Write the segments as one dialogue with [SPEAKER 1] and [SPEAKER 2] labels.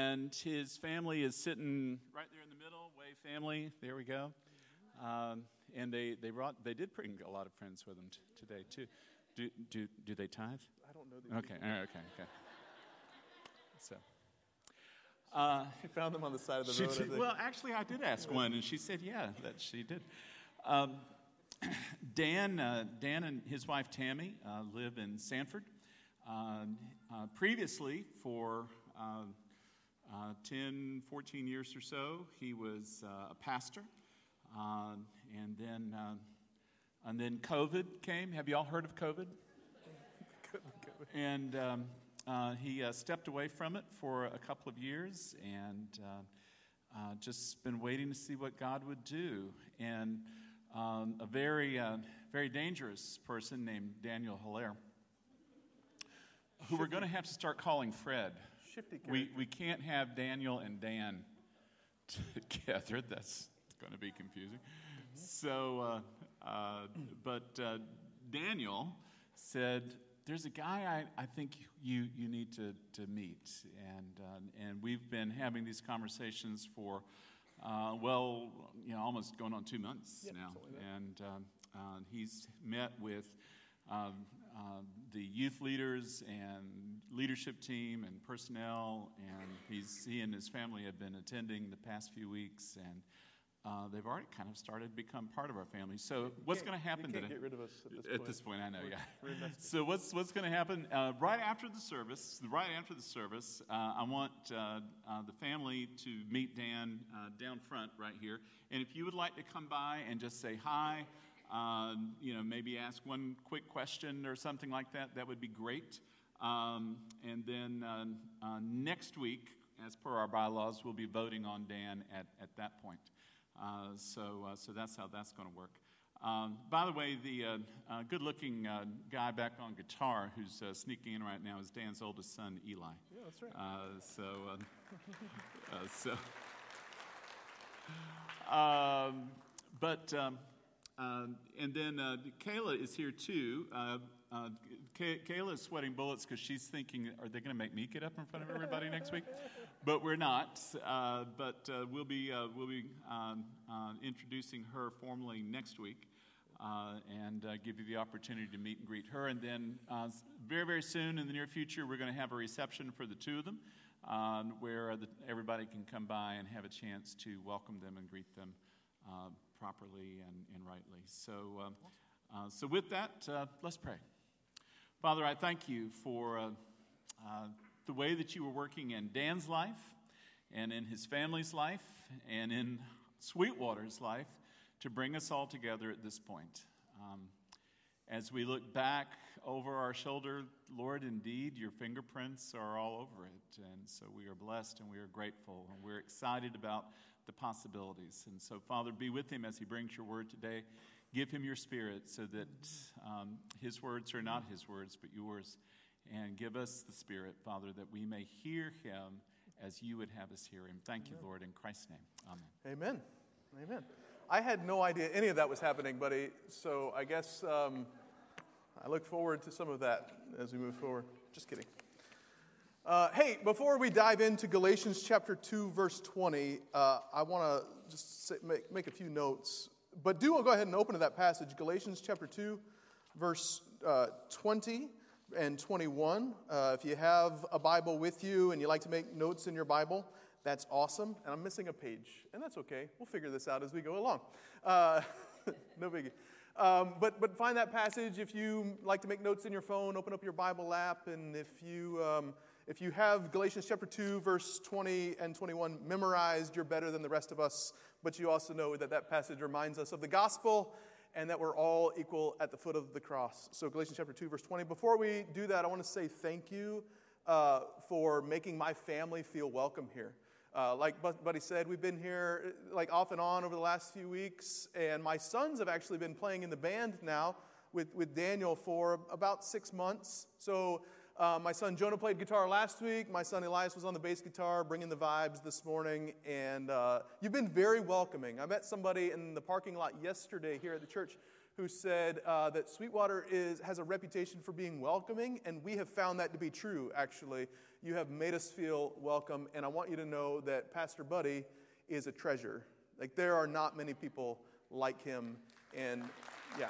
[SPEAKER 1] and his family is sitting right there in the middle. Way family, there we go. And they did bring a lot of friends with them today too. Do they tithe?
[SPEAKER 2] I don't know.
[SPEAKER 1] Okay. So.
[SPEAKER 2] She found them on the side of the road.
[SPEAKER 1] Well, actually, I did ask one, and she said, yeah, that she did. Dan and his wife Tammy live in Sanford. Previously, for 10, 14 years or so, he was a pastor, and then COVID came. Have you all heard of COVID? And he stepped away from it for a couple of years, and just been waiting to see what God would do. And a very dangerous person named Daniel Hilaire, who we're going to have to start calling Fred. We can't have Daniel and Dan together. That's going to be confusing. So, but Daniel said, "There's a guy I think you need to meet," and we've been having these conversations for almost going on 2 months now, and he's met with the youth leaders and leadership team and personnel, and he and his family have been attending the past few weeks, and they've already kind of started to become part of our family. So what's going to happen today?
[SPEAKER 2] Get rid of us
[SPEAKER 1] at this point. I know, yeah. So what's going to happen right after the service? I want the family to meet Dan down front right here. And if you would like to come by and just say hi, maybe ask one quick question or something like that, that would be great. And then next week, as per our bylaws, we'll be voting on Dan at that point. So that's how that's going to work. By the way, the good-looking guy back on guitar who's sneaking in right now is Dan's oldest son, Eli.
[SPEAKER 2] Yeah, that's right.
[SPEAKER 1] And then Kayla is here too. Kayla is sweating bullets because she's thinking, are they going to make me get up in front of everybody next week? But we're not. But we'll be introducing her formally next week, and give you the opportunity to meet and greet her. And then very, very soon in the near future, we're going to have a reception for the two of them, where everybody can come by and have a chance to welcome them and greet them properly and rightly. So with that, let's pray. Father, I thank you for the way that you were working in Dan's life and in his family's life and in Sweetwater's life to bring us all together at this point. As we look back over our shoulder, Lord, indeed, your fingerprints are all over it. And so we are blessed and we are grateful and we're excited about the possibilities. And so, Father, be with him as he brings your word today. Give him your spirit so that his words are not his words, but yours. And give us the spirit, Father, that we may hear him as you would have us hear him. Thank you, Lord, in Christ's name. Amen.
[SPEAKER 2] Amen. I had no idea any of that was happening, buddy. So I guess I look forward to some of that as we move forward. Just kidding. Hey, before we dive into Galatians chapter 2, verse 20, I want to just make a few notes. But go ahead and open to that passage, Galatians chapter 2, verse 20 and 21. If you have a Bible with you and you like to make notes in your Bible, that's awesome. And I'm missing a page, and that's okay. We'll figure this out as we go along. No biggie. But find that passage. If you like to make notes in your phone, open up your Bible app, and if you have Galatians chapter 2, verse 20 and 21 memorized, you're better than the rest of us. But you also know that passage reminds us of the gospel and that we're all equal at the foot of the cross. So Galatians chapter 2, verse 20. Before we do that, I want to say thank you for making my family feel welcome here. Like Buddy said, we've been here like off and on over the last few weeks, and my sons have actually been playing in the band now with Daniel for about 6 months. So my son Jonah played guitar last week. My son Elias was on the bass guitar, bringing the vibes this morning. And you've been very welcoming. I met somebody in the parking lot yesterday here at the church who said that Sweetwater has a reputation for being welcoming, and we have found that to be true, actually. You have made us feel welcome, and I want you to know that Pastor Buddy is a treasure. Like, there are not many people like him, and yeah.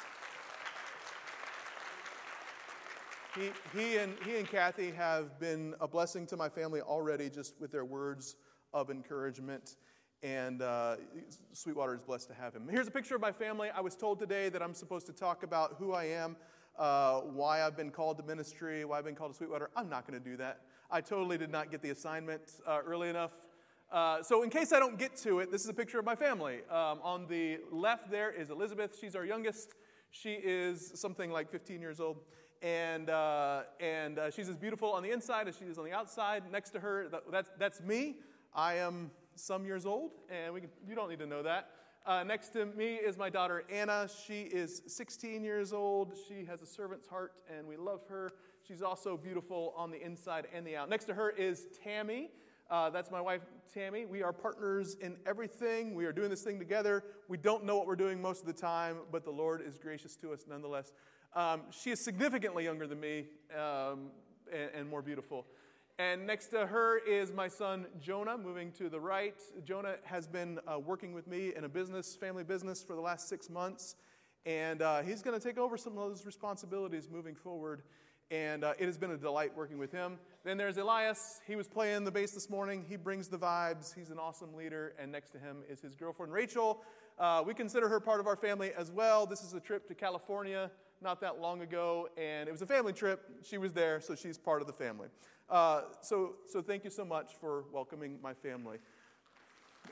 [SPEAKER 2] He and Kathy have been a blessing to my family already just with their words of encouragement, and Sweetwater is blessed to have him. Here's a picture of my family. I was told today that I'm supposed to talk about who I am, why I've been called to ministry, why I've been called to Sweetwater. I'm not going to do that. I totally did not get the assignment early enough. So in case I don't get to it, this is a picture of my family. On the left there is Elizabeth. She's our youngest. She is something like 15 years old. And she's as beautiful on the inside as she is on the outside. Next to her, that's me. I am some years old, and you don't need to know that. Next to me is my daughter, Anna. She is 16 years old. She has a servant's heart, and we love her. She's also beautiful on the inside and the out. Next to her is Tammy. That's my wife, Tammy. We are partners in everything. We are doing this thing together. We don't know what we're doing most of the time, but the Lord is gracious to us nonetheless. She is significantly younger than me and more beautiful. And next to her is my son, Jonah, moving to the right. Jonah has been working with me in a family business for the last 6 months. And he's going to take over some of those responsibilities moving forward. And it has been a delight working with him. Then there's Elias. He was playing the bass this morning. He brings the vibes. He's an awesome leader. And next to him is his girlfriend, Rachel. We consider her part of our family as well. This is a trip to California not that long ago, and it was a family trip. She was there, so she's part of the family. So thank you so much for welcoming my family. Yeah.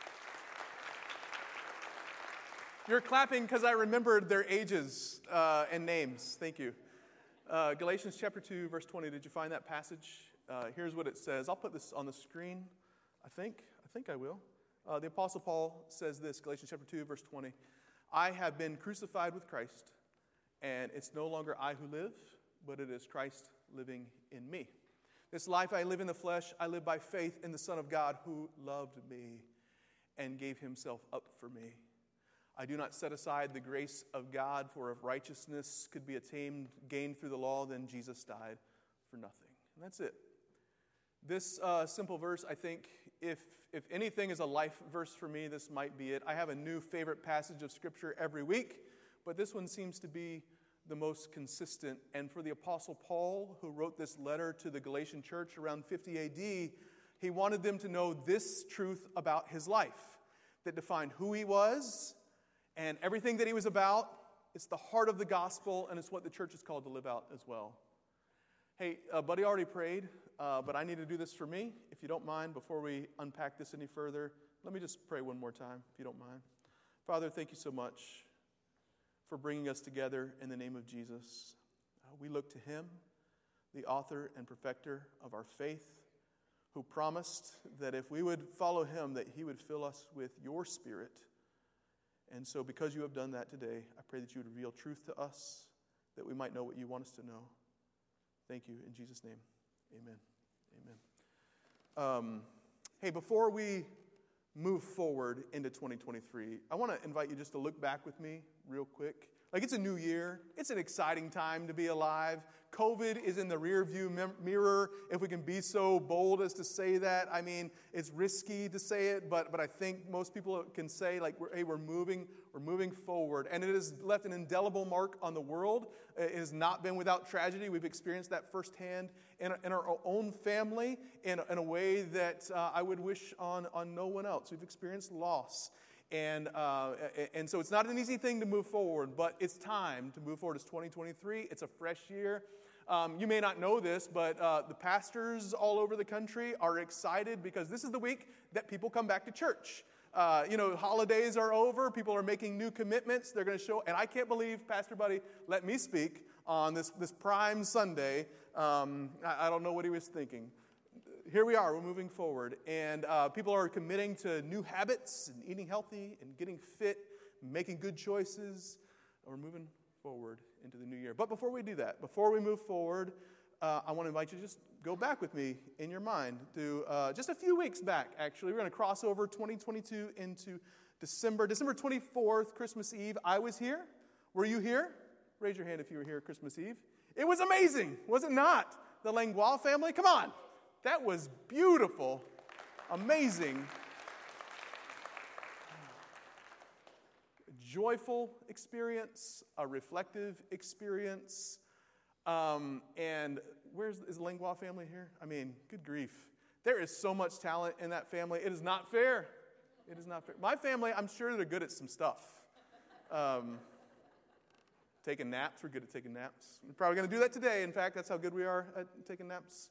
[SPEAKER 2] You're clapping because I remembered their ages and names. Thank you. Galatians chapter 2, verse 20. Did you find that passage? Here's what it says. I'll put this on the screen, I think I will. The Apostle Paul says this, Galatians chapter 2, verse 20. I have been crucified with Christ, and it's no longer I who live, but it is Christ living in me. This life I live in the flesh, I live by faith in the Son of God who loved me and gave himself up for me. I do not set aside the grace of God, for if righteousness could be gained through the law, then Jesus died for nothing. And that's it. This simple verse, I think, if anything is a life verse for me, this might be it. I have a new favorite passage of Scripture every week, but this one seems to be the most consistent. And for the Apostle Paul, who wrote this letter to the Galatian church around 50 AD, he wanted them to know this truth about his life that defined who he was and everything that he was about. It's the heart of the gospel, and it's what the church is called to live out as well. Hey, Buddy already prayed, but I need to do this for me. If you don't mind, before we unpack this any further, let me just pray one more time, if you don't mind. Father, thank you so much for bringing us together in the name of Jesus. We look to him, the author and perfecter of our faith, who promised that if we would follow him, that he would fill us with your Spirit. And so because you have done that today, I pray that you would reveal truth to us, that we might know what you want us to know. Thank you. In Jesus' name, amen. Amen. Hey, before we move forward into 2023, I want to invite you just to look back with me real quick. Like, it's a new year. It's an exciting time to be alive. COVID is in the rearview mirror, if we can be so bold as to say that. I mean, it's risky to say it, but I think most people can say, like, we're moving forward. And it has left an indelible mark on the world. It has not been without tragedy. We've experienced that firsthand in our own family in a way that I would wish on no one else. We've experienced loss. And so it's not an easy thing to move forward, but it's time to move forward. It's 2023. It's a fresh year. You may not know this, but the pastors all over the country are excited because this is the week that people come back to church. Holidays are over. People are making new commitments. They're going to show. And I can't believe Pastor Buddy let me speak on this prime Sunday. I don't know what he was thinking. Here we are, we're moving forward, and people are committing to new habits and eating healthy and getting fit, making good choices. We're moving forward into the new year. But before we do that, before we move forward, I want to invite you to just go back with me in your mind to just a few weeks back, actually. We're going to cross over 2022 into December 24th, Christmas Eve. I was here. Were you here? Raise your hand if you were here Christmas Eve. It was amazing, was it not? The Langlois family, come on. That was beautiful, amazing, joyful experience, a reflective experience. And is the Langlois family here? I mean, good grief. There is so much talent in that family. It is not fair. It is not fair. My family, I'm sure they're good at some stuff. Taking naps, we're good at taking naps. We're probably going to do that today. In fact, that's how good we are at taking naps.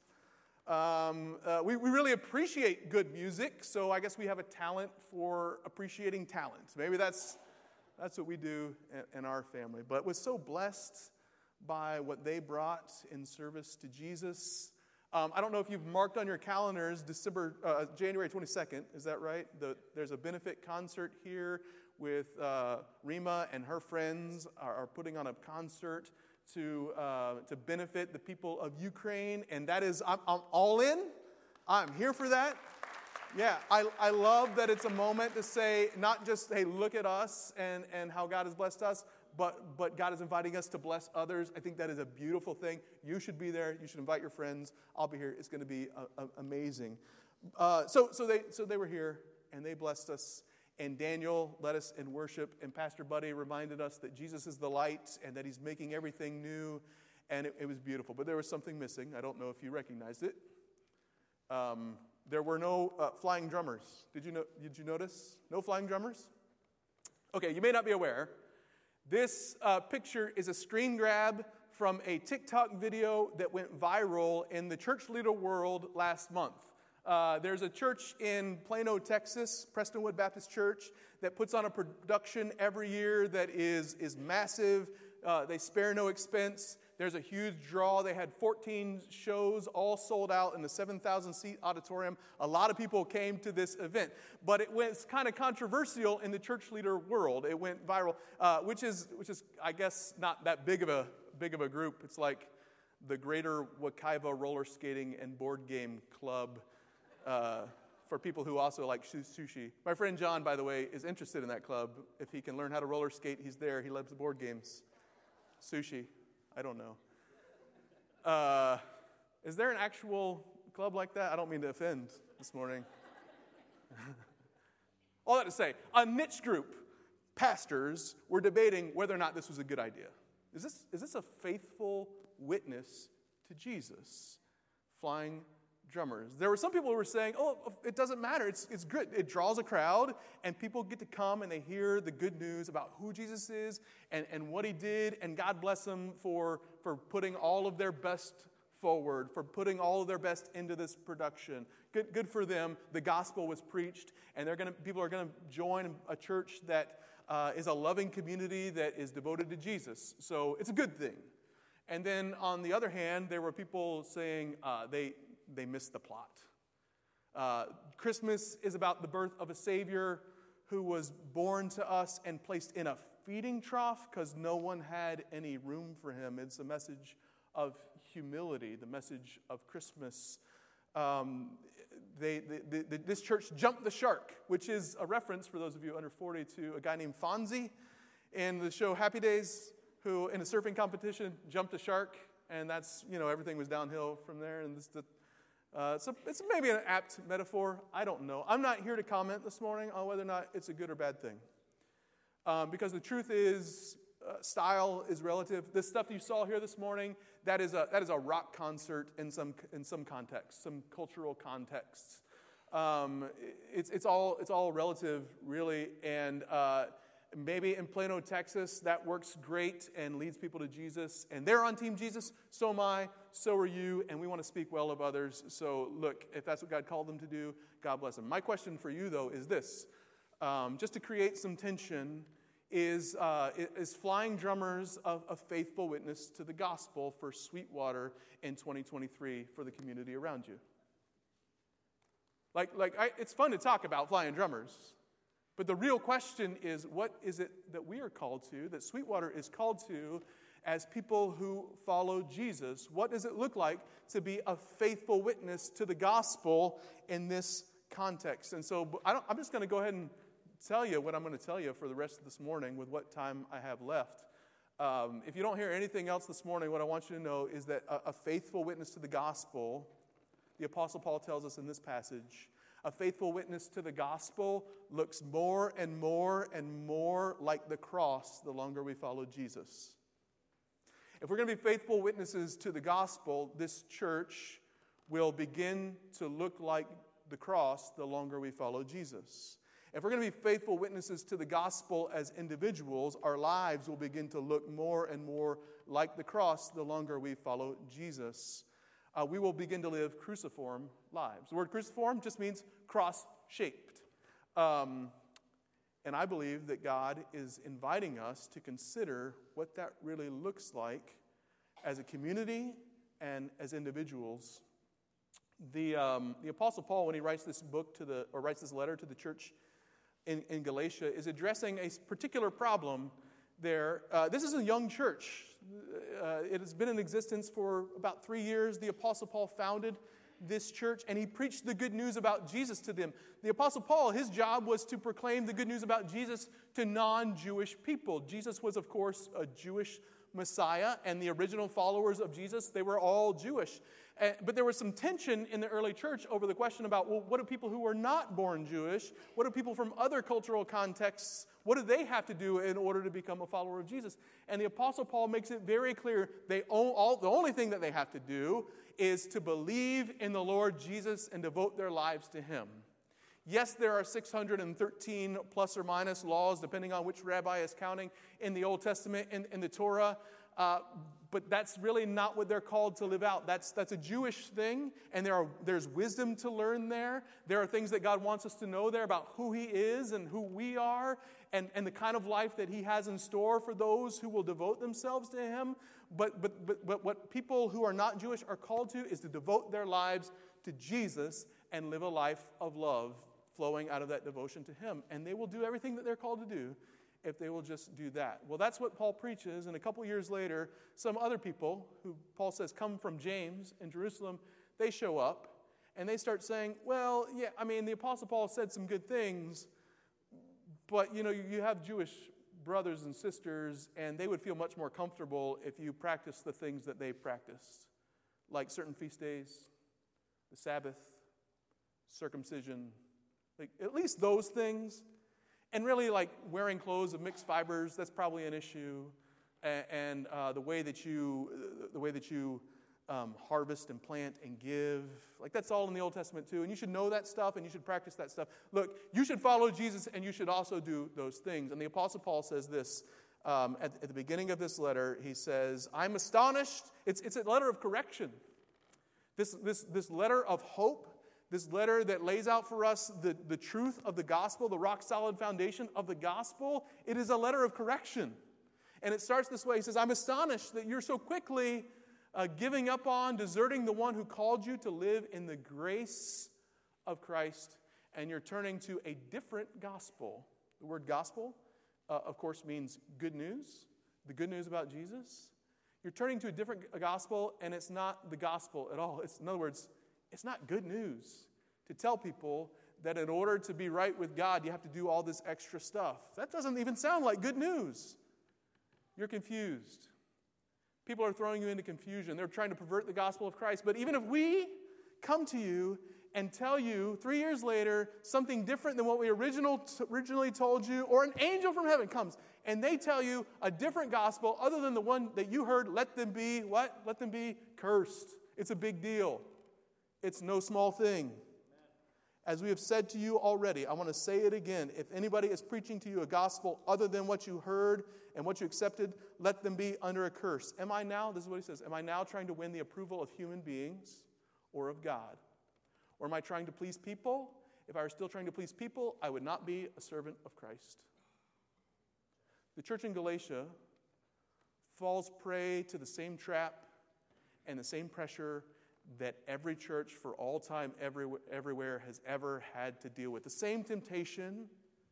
[SPEAKER 2] We really appreciate good music, so I guess we have a talent for appreciating talent. Maybe that's what we do in our family. But was so blessed by what they brought in service to Jesus. I don't know if you've marked on your calendars January 22nd. Is that right? There's a benefit concert here with Rima and her friends are putting on a concert to benefit the people of Ukraine, and that is I'm all in. I'm here for that. Yeah, I love that it's a moment to say not just, hey, look at us and how God has blessed us, but God is inviting us to bless others. I think that is a beautiful thing. You should be there. You should invite your friends. I'll be here. It's going to be amazing. So they were here, and they blessed us. And Daniel led us in worship, and Pastor Buddy reminded us that Jesus is the light and that he's making everything new, and it was beautiful. But there was something missing. I don't know if you recognized it. There were no flying drummers. Did you notice? No flying drummers? Okay, you may not be aware. This picture is a screen grab from a TikTok video that went viral in the church leader world last month. There's a church in Plano, Texas, Prestonwood Baptist Church, that puts on a production every year that is massive. They spare no expense. There's a huge draw. They had 14 shows, all sold out in the 7,000-seat auditorium. A lot of people came to this event. But it was kind of controversial in the church leader world. It went viral, which is, I guess, not that big of a group. It's like the Greater Wekiva Roller Skating and Board Game Club for people who also like sushi. My friend John, by the way, is interested in that club. If he can learn how to roller skate, he's there. He loves the board games. Sushi. I don't know. Is there an actual club like that? I don't mean to offend this morning. All that to say, a niche group, pastors, were debating whether or not this was a good idea. Is this a faithful witness to Jesus? Flying drummers. There were some people who were saying, oh, it doesn't matter. It's good. It draws a crowd, and people get to come and they hear the good news about who Jesus is and what he did, and God bless them for putting all of their best forward, for putting all of their best into this production. Good for them. The gospel was preached, and people are going to join a church that is a loving community that is devoted to Jesus. So it's a good thing. And then on the other hand, there were people saying they missed the plot. Christmas is about the birth of a Savior who was born to us and placed in a feeding trough because no one had any room for him. It's a message of humility, the message of Christmas. This church jumped the shark, which is a reference, for those of you under 40, to a guy named Fonzie in the show Happy Days, who in a surfing competition jumped a shark, and that's, everything was downhill from there. And so it's maybe an apt metaphor. I don't know. I'm not here to comment this morning on whether or not it's a good or bad thing. Because the truth is, style is relative. This stuff you saw here this morning, that is a rock concert in some context, some cultural contexts. It's all relative, really, and maybe in Plano, Texas, that works great and leads people to Jesus. And they're on Team Jesus. So am I. So are you. And we want to speak well of others. So look, if that's what God called them to do, God bless them. My question for you, though, is this. Just to create some tension, is Flying Drummers a faithful witness to the gospel for Sweetwater in 2023 for the community around you? It's fun to talk about Flying Drummers. But the real question is, what is it that we are called to, that Sweetwater is called to as people who follow Jesus? What does it look like to be a faithful witness to the gospel in this context? And so I'm just going to go ahead and tell you what I'm going to tell you for the rest of this morning with what time I have left. If you don't hear anything else this morning, what I want you to know is that a faithful witness to the gospel, the Apostle Paul tells us in this passage, a faithful witness to the gospel looks more and more and more like the cross the longer we follow Jesus. If we're going to be faithful witnesses to the gospel, this church will begin to look like the cross the longer we follow Jesus. If we're going to be faithful witnesses to the gospel as individuals, our lives will begin to look more and more like the cross the longer we follow Jesus. We will begin to live cruciform lives. The word cruciform just means cross-shaped. And I believe that God is inviting us to consider what that really looks like as a community and as individuals. The Apostle Paul, when he writes this letter to the church in Galatia, is addressing a particular problem there. This is a young church. It has been in existence for about 3 years. The Apostle Paul founded this church, and he preached the good news about Jesus to them. The Apostle Paul, his job was to proclaim the good news about Jesus to non-Jewish people. Jesus was, of course, a Jewish Messiah, and the original followers of Jesus, they were all Jewish. But there was some tension in the early church over the question about, well, what do people who are not born Jewish, what do people from other cultural contexts, what do they have to do in order to become a follower of Jesus? And the Apostle Paul makes it very clear the only thing that they have to do is to believe in the Lord Jesus and devote their lives to Him. Yes, there are 613 plus or minus laws, depending on which rabbi is counting, in the Old Testament, in the Torah, but that's really not what they're called to live out. That's a Jewish thing, and there's wisdom to learn there. There are things that God wants us to know there about who He is and who we are, and the kind of life that He has in store for those who will devote themselves to Him. But what people who are not Jewish are called to is to devote their lives to Jesus and live a life of love flowing out of that devotion to Him. And they will do everything that they're called to do if they will just do that. Well, that's what Paul preaches, and a couple years later, some other people, who Paul says come from James in Jerusalem, they show up, and they start saying, well, yeah, I mean, the Apostle Paul said some good things, but, you have Jewish brothers and sisters, and they would feel much more comfortable if you practiced the things that they practiced, like certain feast days, the Sabbath, circumcision, like at least those things. And really, like wearing clothes of mixed fibers, that's probably an issue. And the way that you harvest and plant and give, like that's all in the Old Testament too. And you should know that stuff, and you should practice that stuff. Look, you should follow Jesus, and you should also do those things. And the Apostle Paul says this at the beginning of this letter. He says, "I'm astonished." It's a letter of correction. This letter of hope. This letter that lays out for us the truth of the gospel, the rock-solid foundation of the gospel, it is a letter of correction. And it starts this way. He says, "I'm astonished that you're so quickly giving up on, deserting the one who called you to live in the grace of Christ, and you're turning to a different gospel." The word gospel, of course, means good news, the good news about Jesus. You're turning to a different gospel, and it's not the gospel at all. In other words, it's not good news to tell people that in order to be right with God, you have to do all this extra stuff. That doesn't even sound like good news. You're confused. People are throwing you into confusion. They're trying to pervert the gospel of Christ. But even if we come to you and tell you 3 years later something different than what we originally told you, or an angel from heaven comes and they tell you a different gospel other than the one that you heard, let them be what? Let them be cursed. It's a big deal. It's no small thing. As we have said to you already, I want to say it again. If anybody is preaching to you a gospel other than what you heard and what you accepted, let them be under a curse. This is what he says, am I now trying to win the approval of human beings or of God? Or am I trying to please people? If I were still trying to please people, I would not be a servant of Christ. The church in Galatia falls prey to the same trap and the same pressure that every church for all time, everywhere has ever had to deal with. The same temptation.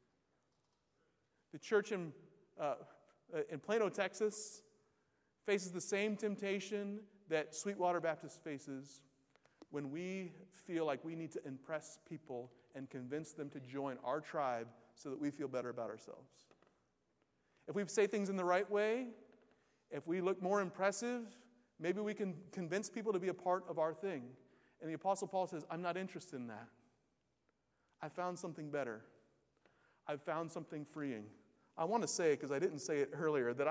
[SPEAKER 2] The church in Plano, Texas, faces the same temptation that Sweetwater Baptist faces when we feel like we need to impress people and convince them to join our tribe so that we feel better about ourselves. If we say things in the right way, If we look more impressive, maybe we can convince people to be a part of our thing. And the Apostle Paul says, I'm not interested in that. I found something better. I've found something freeing. I want to say, because I didn't say it earlier, that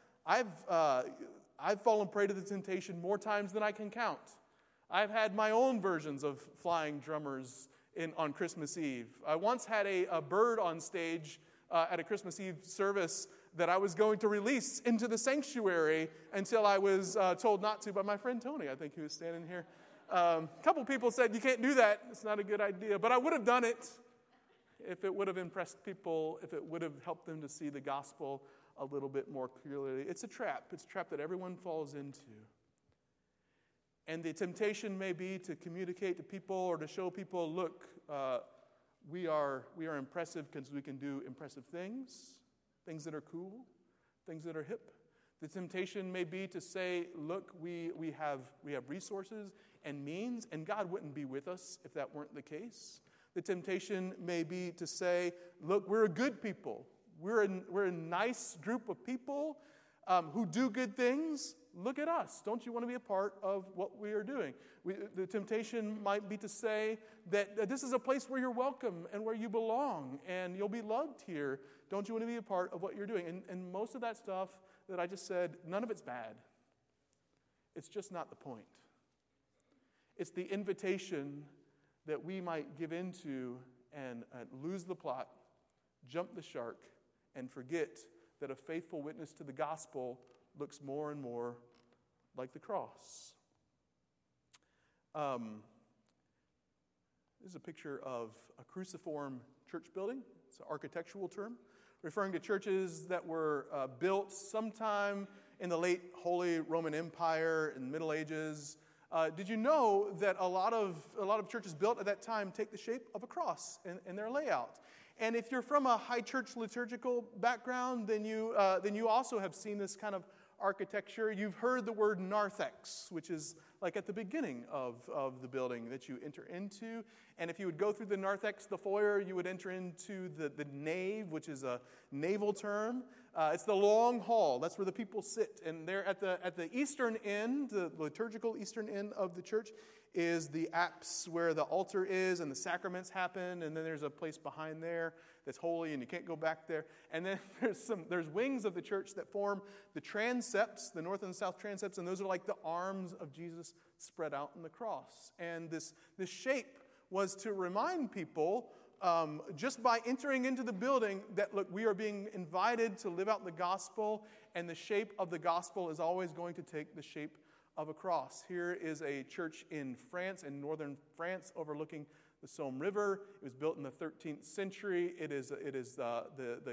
[SPEAKER 2] I've fallen prey to the temptation more times than I can count. I've had my own versions of flying drummers on Christmas Eve. I once had a bird on stage at a Christmas Eve service that I was going to release into the sanctuary until I was told not to by my friend Tony, I think, who was standing here. A couple people said, you can't do that. It's not a good idea. But I would have done it if it would have impressed people, if it would have helped them to see the gospel a little bit more clearly. It's a trap. It's a trap that everyone falls into. And the temptation may be to communicate to people or to show people, look, we are impressive because we can do impressive things that are cool, things that are hip. The temptation may be to say, look, we have resources and means, and God wouldn't be with us if that weren't the case. The temptation may be to say, look, we're a good people. We're a nice group of people who do good things. Look at us. Don't you want to be a part of what we are doing? The temptation might be to say that this is a place where you're welcome and where you belong and you'll be loved here. Don't you want to be a part of what you're doing? And most of that stuff that I just said, none of it's bad. It's just not the point. It's the invitation that we might give into and lose the plot, jump the shark, and forget that a faithful witness to the gospel looks more and more like the cross. This is a picture of a cruciform church building. It's an architectural term referring to churches that were built sometime in the late Holy Roman Empire in the Middle Ages. Did you know that a lot of churches built at that time take the shape of a cross in their layout? And if you're from a high church liturgical background, then you also have seen this kind of architecture. You've heard the word narthex, which is like at the beginning of the building that you enter into. And if you would go through the narthex, the foyer, you would enter into the nave, which is a naval term. It's the long hall. That's where the people sit. And there at the eastern end, the liturgical eastern end of the church, is the apse where the altar is and the sacraments happen. And then there's a place behind there that's holy and you can't go back there. And then there's wings of the church that form the transepts, the north and the south transepts, and those are like the arms of Jesus spread out on the cross. And this shape was to remind people, just by entering into the building, that look, we are being invited to live out the gospel, and the shape of the gospel is always going to take the shape of a cross. Here is a church in France, in northern France, overlooking the Somme River. It was built in the 13th century. It is the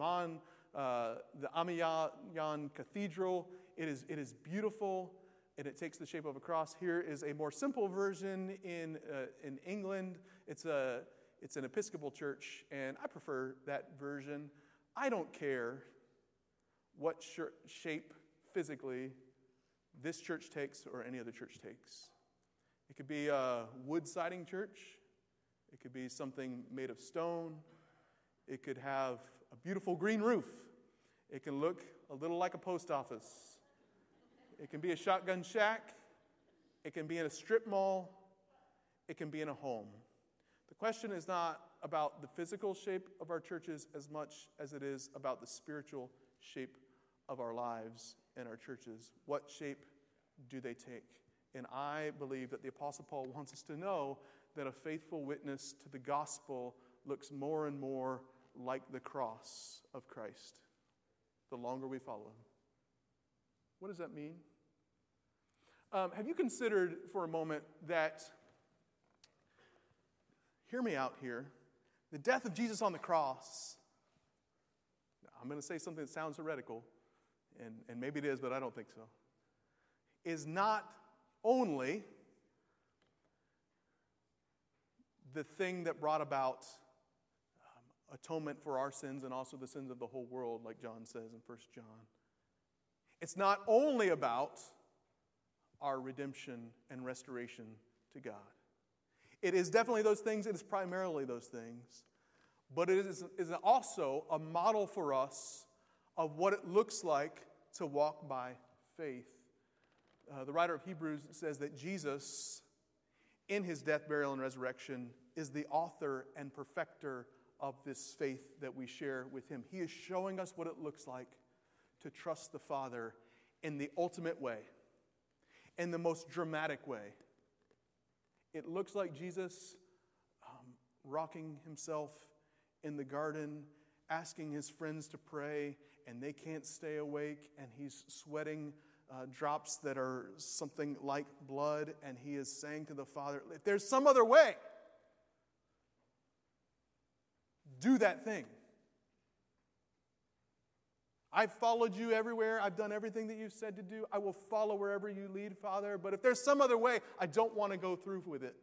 [SPEAKER 2] Amiens Cathedral. It is beautiful, and it takes the shape of a cross. Here is a more simple version in England. It's an Episcopal church, and I prefer that version. I don't care what shape physically this church takes or any other church takes. It could be a wood siding church. It could be something made of stone. It could have a beautiful green roof. It can look a little like a post office. It can be a shotgun shack. It can be in a strip mall. It can be in a home. The question is not about the physical shape of our churches as much as it is about the spiritual shape of our lives and our churches. What shape do they take? And I believe that the Apostle Paul wants us to know that a faithful witness to the gospel looks more and more like the cross of Christ the longer we follow him. What does that mean? Have you considered for a moment that, hear me out here, the death of Jesus on the cross, I'm going to say something that sounds heretical, and maybe it is, but I don't think so, is not only the thing that brought about atonement for our sins and also the sins of the whole world, like John says in 1 John. It's not only about our redemption and restoration to God. It is definitely those things. It is primarily those things. But it is also a model for us of what it looks like to walk by faith. The writer of Hebrews says that Jesus, in his death, burial, and resurrection, is the author and perfecter of this faith that we share with him. He is showing us what it looks like to trust the Father in the ultimate way, in the most dramatic way. It looks like Jesus rocking himself in the garden, asking his friends to pray, and they can't stay awake, and he's sweating drops that are something like blood, and he is saying to the Father, if there's some other way, do that thing. I've followed you everywhere. I've done everything that you've said to do. I will follow wherever you lead, Father. But if there's some other way, I don't want to go through with it.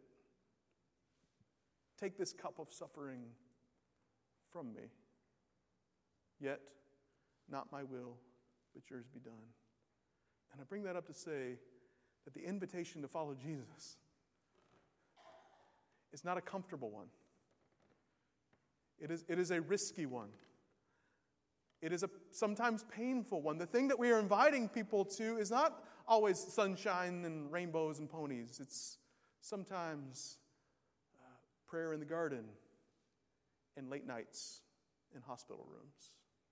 [SPEAKER 2] Take this cup of suffering from me. Yet, not my will, but yours be done. And I bring that up to say that the invitation to follow Jesus is not a comfortable one. It is a risky one. It is a sometimes painful one. The thing that we are inviting people to is not always sunshine and rainbows and ponies. It's sometimes prayer in the garden and late nights in hospital rooms.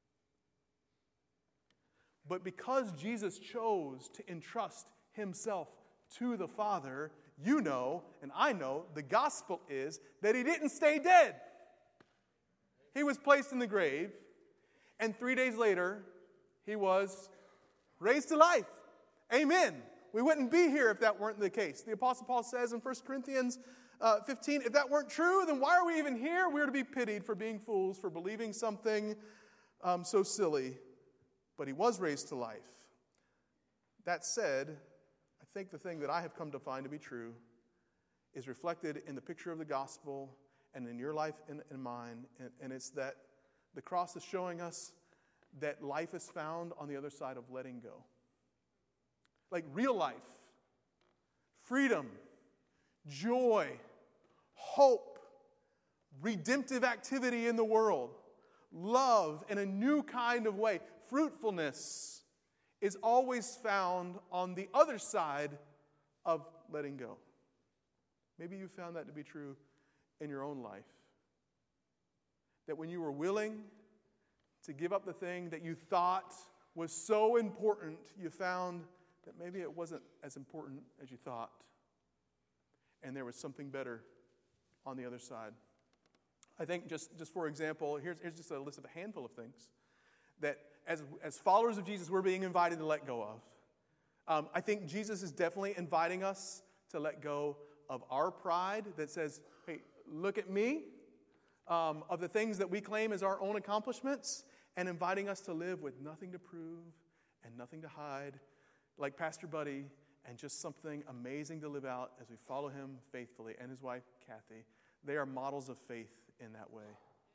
[SPEAKER 2] But because Jesus chose to entrust himself to the Father, you know, and I know, the gospel is that he didn't stay dead. He was placed in the grave, and 3 days later, he was raised to life. Amen. We wouldn't be here if that weren't the case. The Apostle Paul says in 1 Corinthians 15, if that weren't true, then why are we even here? We're to be pitied for being fools, for believing something so silly. But he was raised to life. That said, I think the thing that I have come to find to be true is reflected in the picture of the gospel and in your life and in mine. And it's that the cross is showing us that life is found on the other side of letting go. Like real life, freedom, joy, hope, redemptive activity in the world, love in a new kind of way, fruitfulness is always found on the other side of letting go. Maybe you found that to be true in your own life. That when you were willing to give up the thing that you thought was so important, you found that maybe it wasn't as important as you thought. And there was something better on the other side. I think just for example, here's just a list of a handful of things that as followers of Jesus we're being invited to let go of. I think Jesus is definitely inviting us to let go of our pride that says, hey, look at me, of the things that we claim as our own accomplishments, and inviting us to live with nothing to prove and nothing to hide, like Pastor Buddy, and just something amazing to live out as we follow him faithfully, and his wife, Kathy. They are models of faith in that way.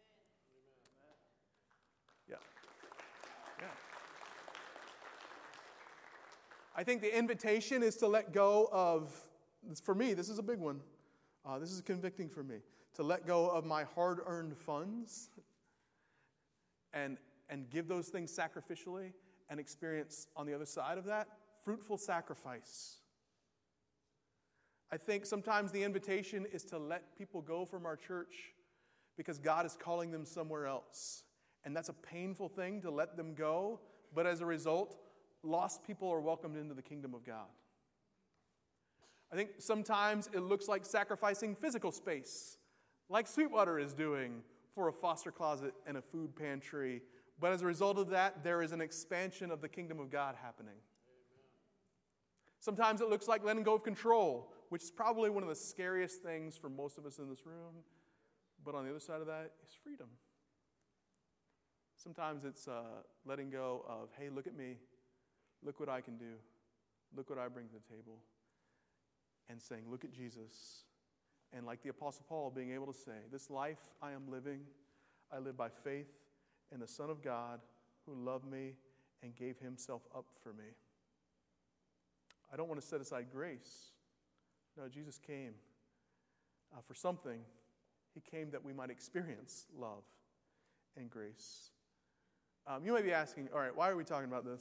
[SPEAKER 2] Yeah. Yeah. I think the invitation is to let go of, for me, this is a big one. This is convicting for me. To let go of my hard-earned funds and give those things sacrificially and experience on the other side of that fruitful sacrifice. I think sometimes the invitation is to let people go from our church because God is calling them somewhere else. And that's a painful thing to let them go, but as a result, lost people are welcomed into the kingdom of God. I think sometimes it looks like sacrificing physical space, like Sweetwater is doing for a foster closet and a food pantry. But as a result of that, there is an expansion of the kingdom of God happening. Sometimes it looks like letting go of control, which is probably one of the scariest things for most of us in this room. But on the other side of that is freedom. Sometimes it's letting go of, hey, look at me. Look what I can do. Look what I bring to the table. And saying, look at Jesus. And like the Apostle Paul, being able to say, this life I am living, I live by faith in the Son of God who loved me and gave himself up for me. I don't want to set aside grace. No, Jesus came for something. He came that we might experience love and grace. You may be asking, all right, why are we talking about this?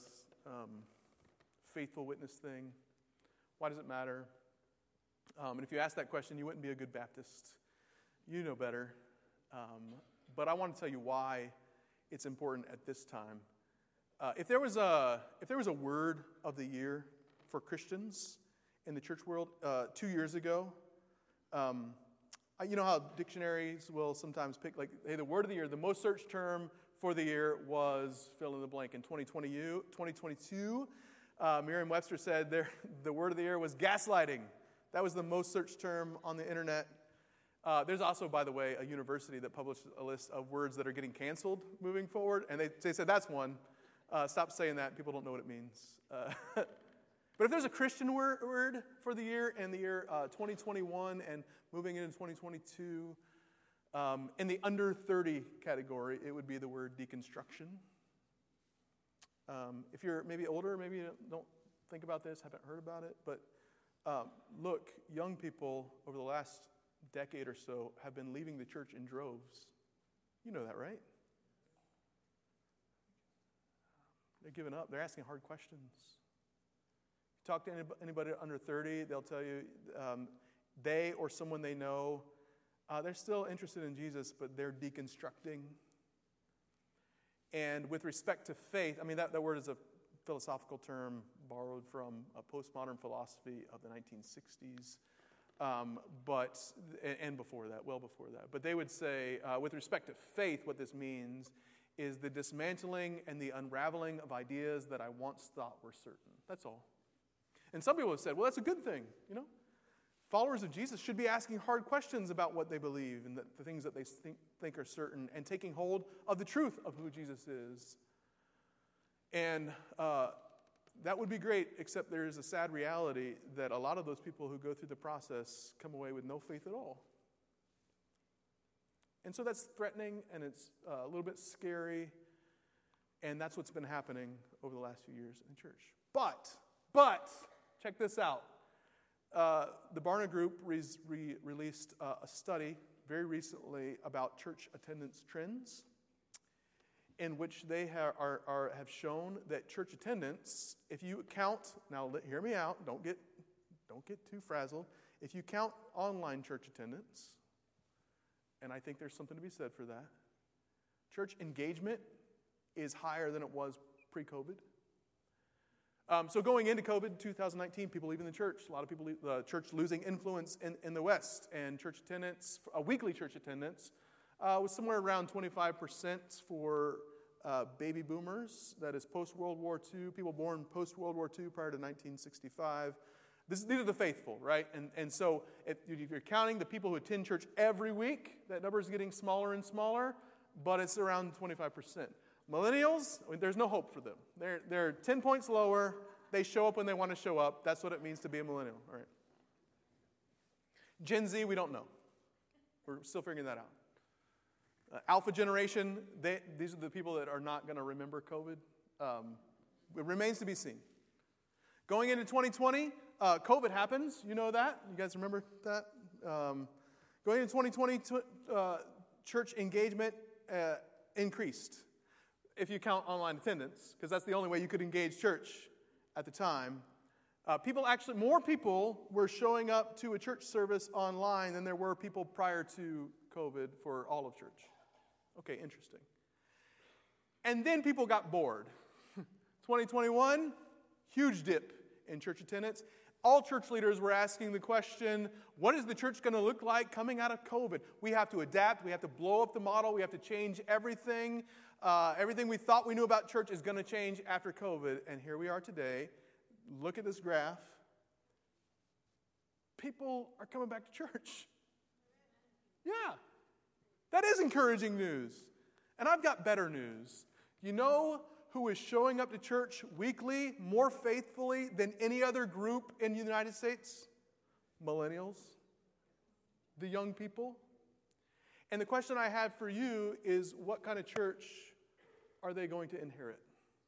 [SPEAKER 2] faithful witness thing? Why does it matter? And if you ask that question, you wouldn't be a good Baptist. You know better. But I want to tell you why it's important at this time. If there was a word of the year for Christians in the church world 2 years ago, you know how dictionaries will sometimes pick, like, hey, the word of the year, the most searched term for the year was fill in the blank. In 2022, Merriam-Webster said the word of the year was gaslighting. That was the most searched term on the internet. There's also, by the way, a university that published a list of words that are getting canceled moving forward, and they said that's one. Stop saying that. People don't know what it means. But if there's a Christian word for the year in the year 2021 and moving into 2022, in the under 30 category, it would be the word deconstruction. If you're maybe older, maybe you don't think about this, haven't heard about it, but look, young people over the last decade or so have been leaving the church in droves. You know that, right? They're giving up. They're asking hard questions. Talk to anybody under 30, they'll tell you they or someone they know, they're still interested in Jesus, but they're deconstructing. And with respect to faith, I mean, that word is a philosophical term borrowed from a postmodern philosophy of the 1960s, and before that, well before that. But they would say, with respect to faith, what this means is the dismantling and the unraveling of ideas that I once thought were certain. That's all. And some people have said, well, that's a good thing, you know? Followers of Jesus should be asking hard questions about what they believe and the things that they think are certain and taking hold of the truth of who Jesus is. And that would be great, except there is a sad reality that a lot of those people who go through the process come away with no faith at all. And so that's threatening, and it's a little bit scary, and that's what's been happening over the last few years in church. But, check this out. The Barna Group released a study very recently about church attendance trends, in which they have shown that church attendance, if you count, now hear me out, don't get too frazzled. If you count online church attendance, and I think there's something to be said for that, church engagement is higher than it was pre-COVID. So going into COVID 2019, people leaving the church. A lot of people leave the church losing influence in the West. And church attendance, weekly church attendance, was somewhere around 25% for baby boomers. That is post-World War II, people born post-World War II prior to 1965. These are the faithful, right? And so if you're counting the people who attend church every week, that number is getting smaller and smaller, but it's around 25%. Millennials, there's no hope for them. They're 10 points lower. They show up when they want to show up. That's what it means to be a millennial. All right. Gen Z, we don't know. We're still figuring that out. Alpha generation, these are the people that are not going to remember COVID. It remains to be seen. Going into 2020, COVID happens. You know that? You guys remember that? Going into 2020, church engagement increased. If you count online attendance, because that's the only way you could engage church at the time. More people were showing up to a church service online than there were people prior to COVID for all of church. Okay, interesting. And then people got bored. 2021, huge dip in church attendance. All church leaders were asking the question, what is the church going to look like coming out of COVID? We have to adapt. We have to blow up the model. We have to change everything. Everything we thought we knew about church is going to change after COVID. And here we are today. Look at this graph. People are coming back to church. Yeah. That is encouraging news. And I've got better news. You know who is showing up to church weekly more faithfully than any other group in the United States? Millennials. The young people. And the question I have for you is, what kind of church are they going to inherit?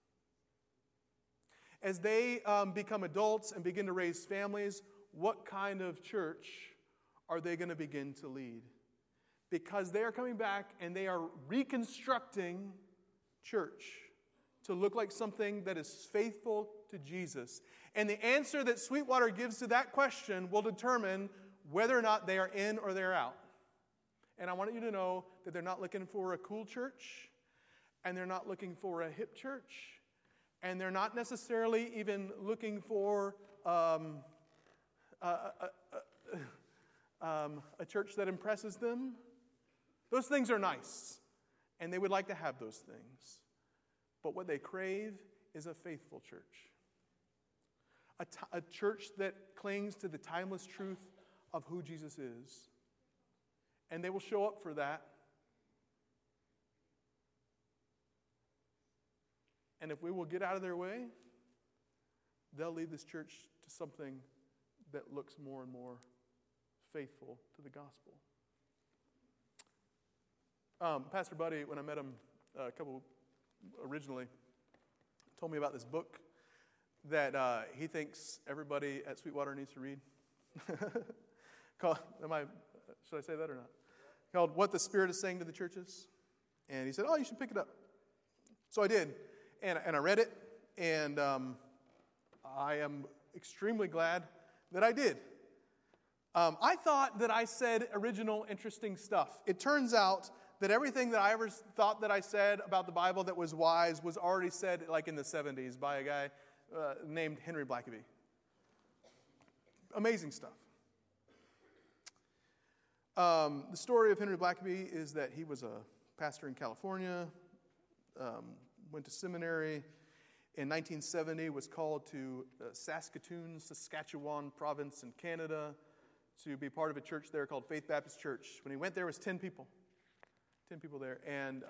[SPEAKER 2] As they become adults and begin to raise families, what kind of church are they going to begin to lead? Because they are coming back and they are reconstructing church to look like something that is faithful to Jesus? And the answer that Sweetwater gives to that question will determine whether or not they are in or they're out. And I want you to know that they're not looking for a cool church, and they're not looking for a hip church, and they're not necessarily even looking for a church that impresses them. Those things are nice, and they would like to have those things. But what they crave is a faithful church. A church that clings to the timeless truth of who Jesus is. And they will show up for that. And if we will get out of their way, they'll lead this church to something that looks more and more faithful to the gospel. Pastor Buddy, when I met him originally, told me about this book that he thinks everybody at Sweetwater needs to read. Should I say that or not? Called What the Spirit is Saying to the Churches. And he said, you should pick it up. So I did. And I read it. And I am extremely glad that I did. I thought that I said original, interesting stuff. It turns out that everything that I ever thought that I said about the Bible that was wise was already said like in the 70s by a guy named Henry Blackaby. Amazing stuff. The story of Henry Blackaby is that he was a pastor in California, went to seminary. In 1970, was called to Saskatoon, Saskatchewan province in Canada to be part of a church there called Faith Baptist Church. When he went there, it was 10 people. 10 people there. And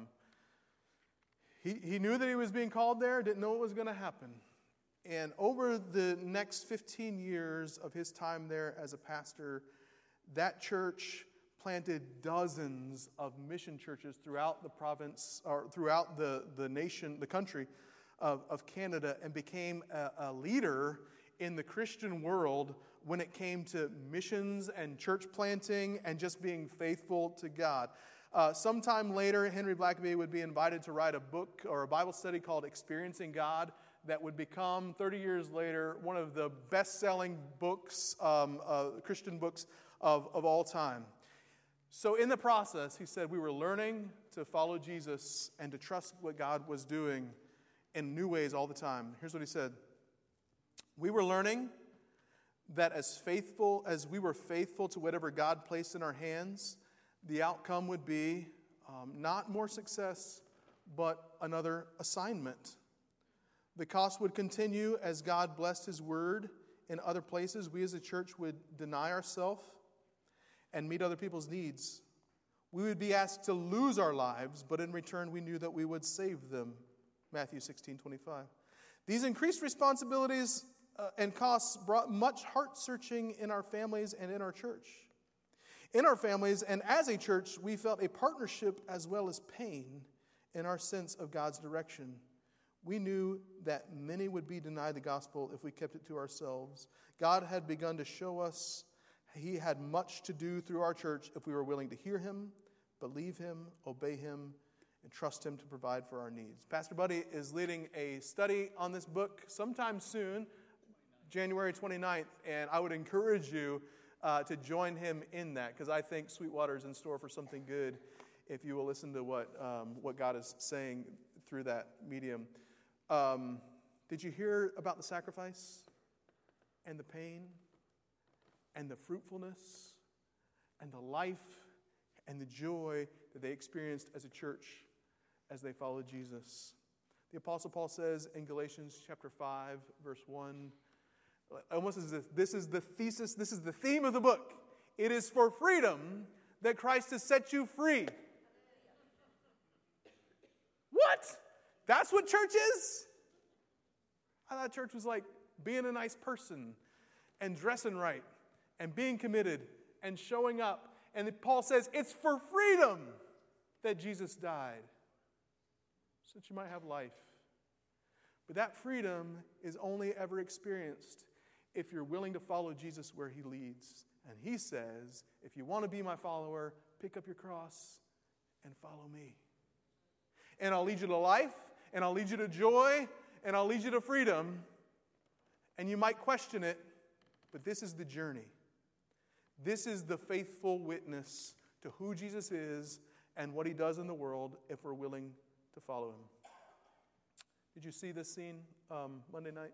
[SPEAKER 2] he knew that he was being called there, didn't know what was going to happen. And over the next 15 years of his time there as a pastor, that church planted dozens of mission churches throughout the province, or throughout the nation, the country of Canada, and became a leader in the Christian world when it came to missions and church planting and just being faithful to God. Sometime later, Henry Blackaby would be invited to write a book or a Bible study called Experiencing God that would become, 30 years later, one of the best-selling books, Christian books of all time. So in the process, he said, we were learning to follow Jesus and to trust what God was doing in new ways all the time. Here's what he said. We were learning that as we were faithful to whatever God placed in our hands, the outcome would be not more success, but another assignment. The cost would continue as God blessed His word. In other places, we as a church would deny ourselves and meet other people's needs. We would be asked to lose our lives, but in return we knew that we would save them. Matthew 16:25. These increased responsibilities and costs brought much heart-searching in our families and in our church. In our families and as a church, we felt a partnership as well as pain in our sense of God's direction. We knew that many would be denied the gospel if we kept it to ourselves. God had begun to show us He had much to do through our church if we were willing to hear Him, believe Him, obey Him, and trust Him to provide for our needs. Pastor Buddy is leading a study on this book sometime soon, January 29th, and I would encourage you to join him in that, because I think Sweetwater is in store for something good if you will listen to what God is saying through that medium. Did you hear about the sacrifice and the pain and the fruitfulness and the life and the joy that they experienced as a church as they followed Jesus? The Apostle Paul says in Galatians chapter 5, verse 1, almost as if this is the thesis, this is the theme of the book. It is for freedom that Christ has set you free. What? That's what church is? I thought church was like being a nice person and dressing right and being committed and showing up. And Paul says it's for freedom that Jesus died, so that you might have life. But that freedom is only ever experienced if you're willing to follow Jesus where He leads. And He says, if you want to be my follower, pick up your cross and follow me. And I'll lead you to life, and I'll lead you to joy, and I'll lead you to freedom. And you might question it, but this is the journey. This is the faithful witness to who Jesus is and what he does in the world if we're willing to follow him. Did you see this scene Monday night?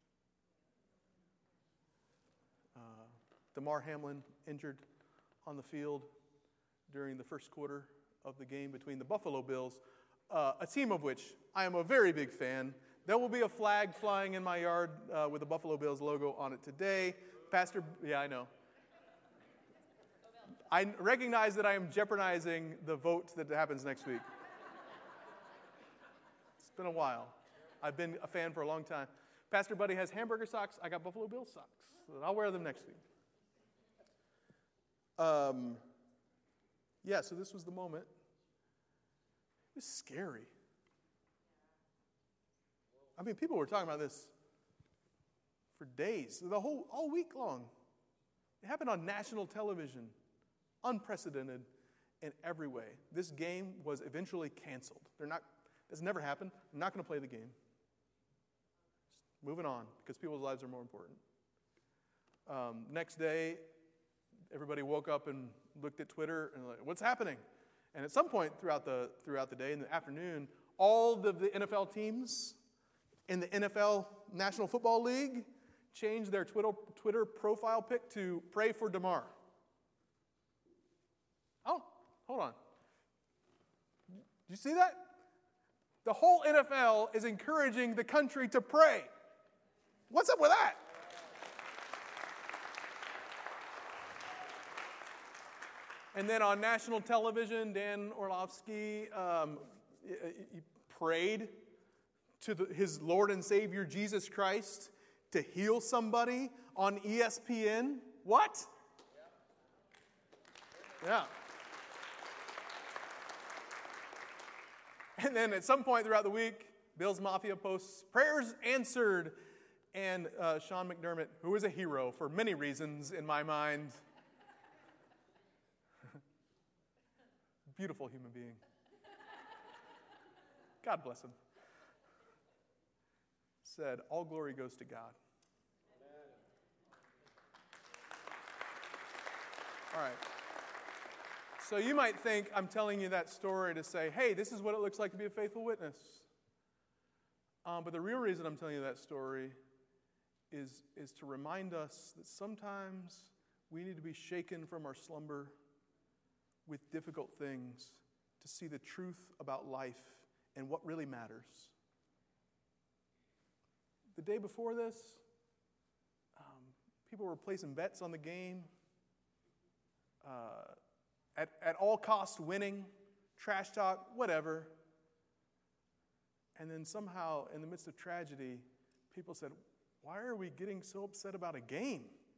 [SPEAKER 2] Damar Hamlin injured on the field during the first quarter of the game between the Buffalo Bills, a team of which I am a very big fan. There will be a flag flying in my yard with the Buffalo Bills logo on it today. Yeah, I know. I recognize that I am jeopardizing the vote that happens next week. It's been a while. I've been a fan for a long time. Pastor Buddy has hamburger socks. I got Buffalo Bills socks. I'll wear them next week. So this was the moment. It was scary. I mean, people were talking about this for days, all week long. It happened on national television, unprecedented in every way. This game was eventually canceled. That's never happened. They're not going to play the game. Just moving on, because people's lives are more important. Next day, everybody woke up and looked at Twitter and like, what's happening? And at some point throughout the day, in the afternoon, all of the NFL teams in the NFL National Football League changed their Twitter profile pic to "Pray for Damar." Oh, hold on. Did you see that? The whole NFL is encouraging the country to pray. What's up with that? And then on national television, Dan Orlovsky he prayed to his Lord and Savior Jesus Christ to heal somebody on ESPN. What? Yeah. And then at some point throughout the week, Bills Mafia posts prayers answered. And Sean McDermott, who is a hero for many reasons in my mind, beautiful human being. God bless him. Said, all glory goes to God. Amen. All right. So you might think I'm telling you that story to say, hey, this is what it looks like to be a faithful witness. But the real reason I'm telling you that story is to remind us that sometimes we need to be shaken from our slumber with difficult things to see the truth about life and what really matters. The day before this, people were placing bets on the game, at all costs winning, trash talk, whatever. And then somehow, in the midst of tragedy, people said, why are we getting so upset about a game?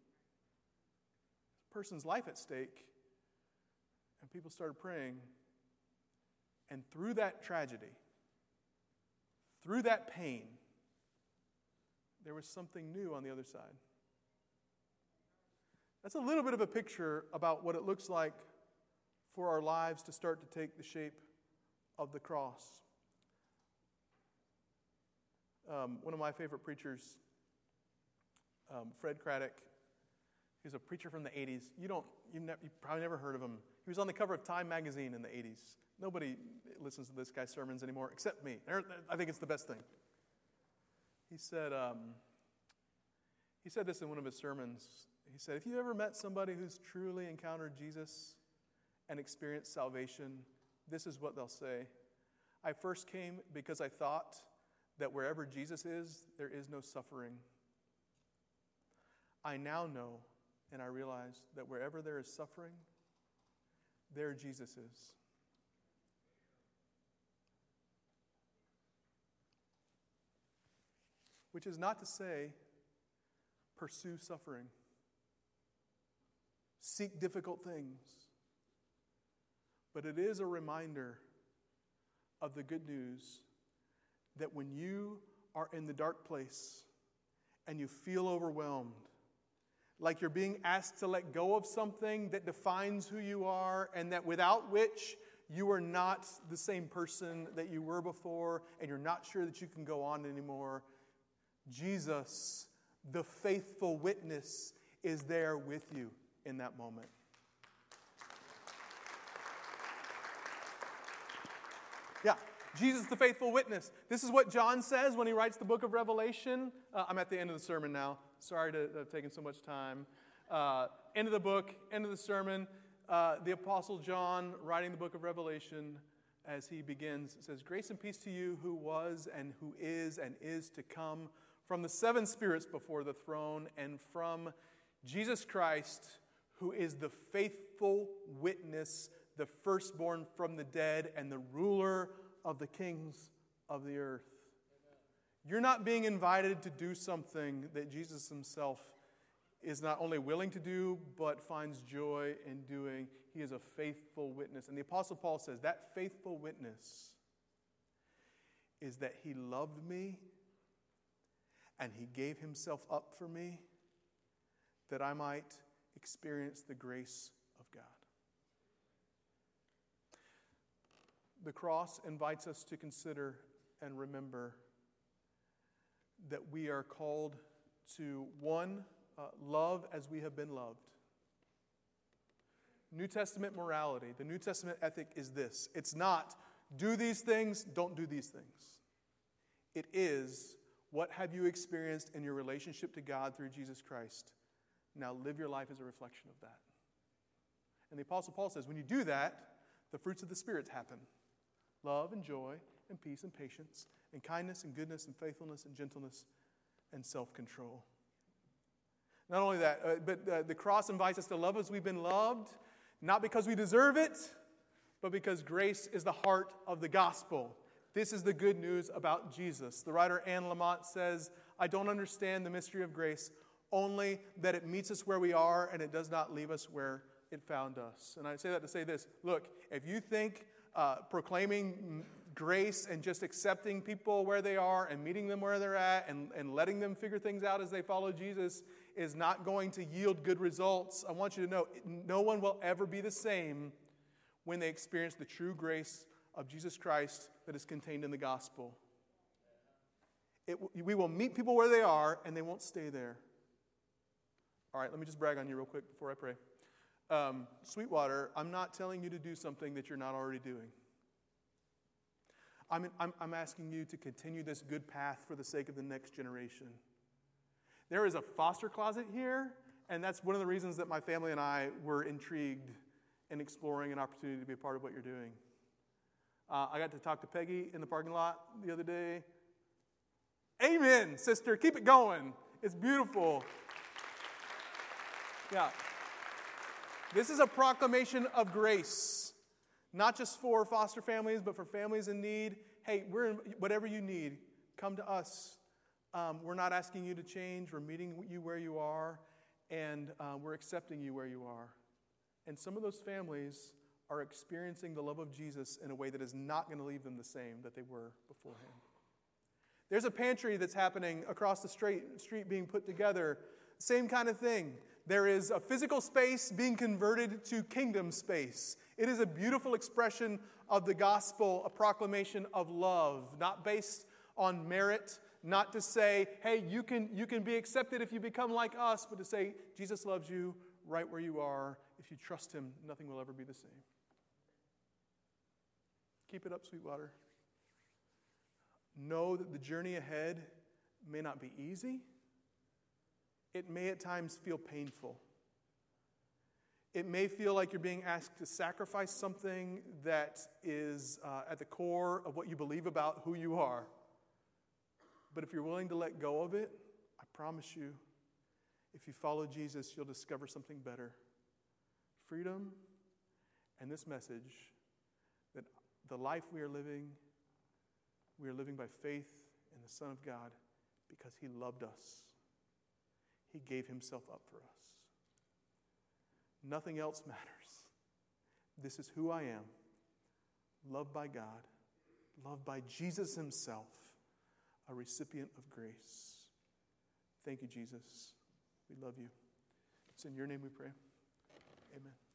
[SPEAKER 2] This person's life at stake. And people started praying. And through that tragedy, through that pain, there was something new on the other side. That's a little bit of a picture about what it looks like for our lives to start to take the shape of the cross. One of my favorite preachers, Fred Craddock, he's a preacher from the 80s. You probably never heard of him. He was on the cover of Time magazine in the 80s. Nobody listens to this guy's sermons anymore except me. I think it's the best thing. He said this in one of his sermons. He said, if you ever met somebody who's truly encountered Jesus and experienced salvation, this is what they'll say. I first came because I thought that wherever Jesus is, there is no suffering. I now know and I realize that wherever there is suffering, there Jesus is. Which is not to say, pursue suffering. Seek difficult things. But it is a reminder of the good news that when you are in the dark place and you feel overwhelmed, like you're being asked to let go of something that defines who you are and that without which you are not the same person that you were before, and you're not sure that you can go on anymore, Jesus, the faithful witness, is there with you in that moment. Yeah, Jesus, the faithful witness. This is what John says when he writes the book of Revelation. I'm at the end of the sermon now. Sorry to have taken so much time. End of the book, end of the sermon. The Apostle John, writing the book of Revelation, as he begins, says, "Grace and peace to you who was and who is to come, from the seven spirits before the throne, and from Jesus Christ, who is the faithful witness, the firstborn from the dead, and the ruler of the kings of the earth." Amen. You're not being invited to do something that Jesus himself is not only willing to do, but finds joy in doing. He is a faithful witness. And the Apostle Paul says that faithful witness is that he loved me and he gave himself up for me that I might experience the grace of God. The cross invites us to consider and remember that we are called to, one, love as we have been loved. New Testament morality, the New Testament ethic is this. It's not do these things, don't do these things. It is, what have you experienced in your relationship to God through Jesus Christ? Now live your life as a reflection of that. And the Apostle Paul says, when you do that, the fruits of the Spirit happen. Love and joy and peace and patience and kindness and goodness and faithfulness and gentleness and self-control. Not only that, but the cross invites us to love as we've been loved, not because we deserve it, but because grace is the heart of the gospel. This is the good news about Jesus. The writer Anne Lamott says, "I don't understand the mystery of grace, only that it meets us where we are and it does not leave us where it found us." And I say that to say this. Look, if you think proclaiming grace and just accepting people where they are and meeting them where they're at and letting them figure things out as they follow Jesus is not going to yield good results, I want you to know no one will ever be the same when they experience the true grace of Jesus Christ that is contained in the gospel. We will meet people where they are and they won't stay there. All right, let me just brag on you real quick before I pray. Sweetwater, I'm not telling you to do something that you're not already doing. I'm asking you to continue this good path for the sake of the next generation. There is a foster closet here, and that's one of the reasons that my family and I were intrigued in exploring an opportunity to be a part of what you're doing. I got to talk to Peggy in the parking lot the other day. Amen, sister. Keep it going. It's beautiful. Yeah. This is a proclamation of grace, not just for foster families, but for families in need. Hey, whatever you need, come to us. We're not asking you to change. We're meeting you where you are, and we're accepting you where you are. And some of those families are experiencing the love of Jesus in a way that is not going to leave them the same that they were beforehand. There's a pantry that's happening across the street being put together. Same kind of thing. There is a physical space being converted to kingdom space. It is a beautiful expression of the gospel, a proclamation of love, not based on merit, not to say, hey, you can be accepted if you become like us, but to say, Jesus loves you right where you are. If you trust him, nothing will ever be the same. Keep it up, Sweetwater. Know that the journey ahead may not be easy. It may at times feel painful. It may feel like you're being asked to sacrifice something that is at the core of what you believe about who you are. But if you're willing to let go of it, I promise you, if you follow Jesus, you'll discover something better. Freedom and this message that the life we are living by faith in the Son of God because he loved us. He gave himself up for us. Nothing else matters. This is who I am. Loved by God. Loved by Jesus himself. A recipient of grace. Thank you, Jesus. We love you. It's in your name we pray. Amen.